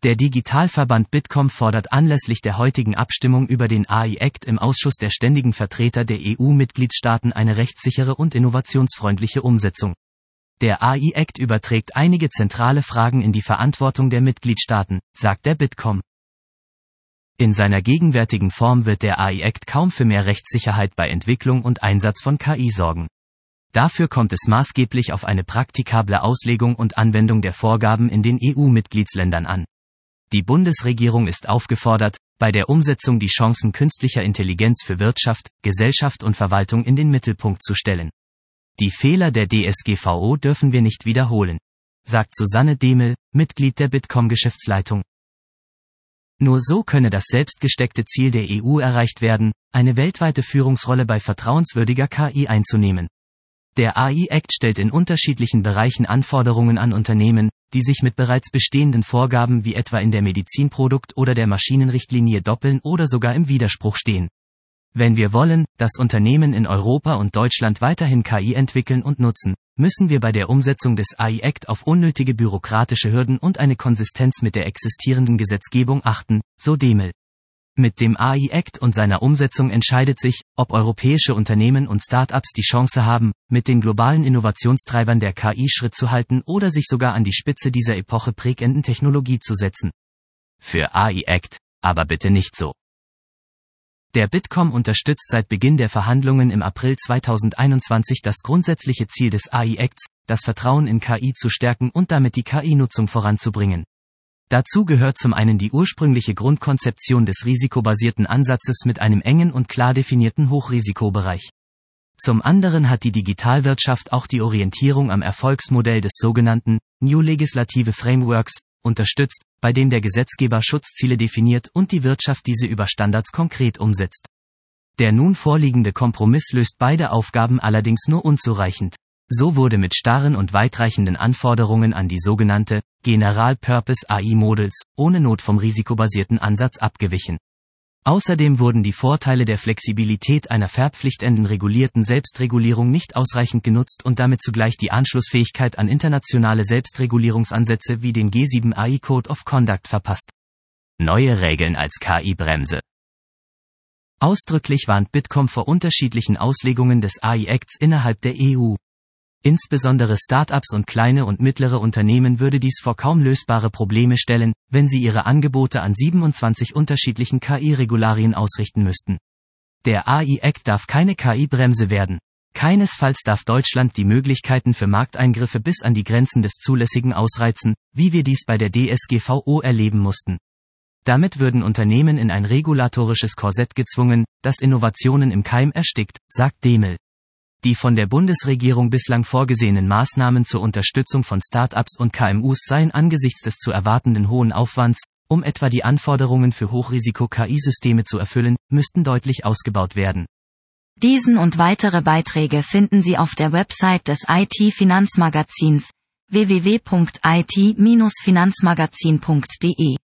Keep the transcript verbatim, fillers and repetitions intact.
Der Digitalverband Bitkom fordert anlässlich der heutigen Abstimmung über den A I-Act im Ausschuss der ständigen Vertreter der E U-Mitgliedstaaten eine rechtssichere und innovationsfreundliche Umsetzung. Der A I-Act überträgt einige zentrale Fragen in die Verantwortung der Mitgliedstaaten, sagt der Bitkom. In seiner gegenwärtigen Form wird der A I-Act kaum für mehr Rechtssicherheit bei Entwicklung und Einsatz von K I sorgen. Dafür kommt es maßgeblich auf eine praktikable Auslegung und Anwendung der Vorgaben in den E U-Mitgliedsländern an. Die Bundesregierung ist aufgefordert, bei der Umsetzung die Chancen künstlicher Intelligenz für Wirtschaft, Gesellschaft und Verwaltung in den Mittelpunkt zu stellen. Die Fehler der D S G V O dürfen wir nicht wiederholen, sagt Susanne Demel, Mitglied der Bitkom-Geschäftsleitung. Nur so könne das selbstgesteckte Ziel der E U erreicht werden, eine weltweite Führungsrolle bei vertrauenswürdiger K I einzunehmen. Der A I-Act stellt in unterschiedlichen Bereichen Anforderungen an Unternehmen, die sich mit bereits bestehenden Vorgaben wie etwa in der Medizinprodukt- oder der Maschinenrichtlinie doppeln oder sogar im Widerspruch stehen. Wenn wir wollen, dass Unternehmen in Europa und Deutschland weiterhin K I entwickeln und nutzen, müssen wir bei der Umsetzung des A I-Act auf unnötige bürokratische Hürden und eine Konsistenz mit der existierenden Gesetzgebung achten, so Demel. Mit dem A I-Act und seiner Umsetzung entscheidet sich, ob europäische Unternehmen und Start-ups die Chance haben, mit den globalen Innovationstreibern der K I Schritt zu halten oder sich sogar an die Spitze dieser Epoche prägenden Technologie zu setzen. Für A I-Act, aber bitte nicht so. Der Bitkom unterstützt seit Beginn der Verhandlungen im April zweitausendeinundzwanzig das grundsätzliche Ziel des A I-Acts, das Vertrauen in K I zu stärken und damit die K I-Nutzung voranzubringen. Dazu gehört zum einen die ursprüngliche Grundkonzeption des risikobasierten Ansatzes mit einem engen und klar definierten Hochrisikobereich. Zum anderen hat die Digitalwirtschaft auch die Orientierung am Erfolgsmodell des sogenannten New Legislative Frameworks unterstützt, bei dem der Gesetzgeber Schutzziele definiert und die Wirtschaft diese über Standards konkret umsetzt. Der nun vorliegende Kompromiss löst beide Aufgaben allerdings nur unzureichend. So wurde mit starren und weitreichenden Anforderungen an die sogenannte General Purpose A I Models ohne Not vom risikobasierten Ansatz abgewichen. Außerdem wurden die Vorteile der Flexibilität einer verpflichtenden regulierten Selbstregulierung nicht ausreichend genutzt und damit zugleich die Anschlussfähigkeit an internationale Selbstregulierungsansätze wie den G sieben A I Code of Conduct verpasst. Neue Regeln als K I-Bremse. Ausdrücklich warnt Bitkom vor unterschiedlichen Auslegungen des A I-Acts innerhalb der E U. Insbesondere Start-ups und kleine und mittlere Unternehmen würde dies vor kaum lösbare Probleme stellen, wenn sie ihre Angebote an siebenundzwanzig unterschiedlichen K I-Regularien ausrichten müssten. Der A I-Act darf keine K I-Bremse werden. Keinesfalls darf Deutschland die Möglichkeiten für Markteingriffe bis an die Grenzen des Zulässigen ausreizen, wie wir dies bei der D S G V O erleben mussten. Damit würden Unternehmen in ein regulatorisches Korsett gezwungen, das Innovationen im Keim erstickt, sagt Demel. Die von der Bundesregierung bislang vorgesehenen Maßnahmen zur Unterstützung von Start-ups und K M Us seien angesichts des zu erwartenden hohen Aufwands, um etwa die Anforderungen für Hochrisiko-K I-Systeme zu erfüllen, müssten deutlich ausgebaut werden. Diesen und weitere Beiträge finden Sie auf der Website des I T-Finanzmagazins w w w punkt i t Bindestrich finanzmagazin punkt d e.